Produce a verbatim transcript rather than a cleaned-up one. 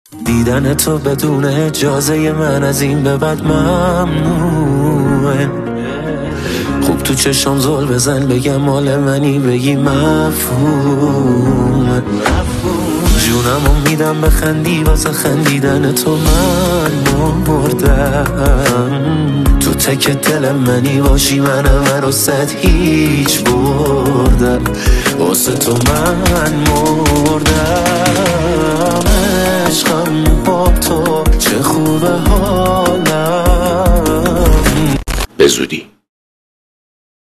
دیدن تو بدون اجازه من از این به بعد ممنوعه. خوب تو چشم زل بزن بگم مال منی بگی مفهومه. جونمو میدم بخندی واسه خندیدن تو من مردم. تو تک دل منی باشی منم رو صد هیچ بردم. واسه تو من مردم.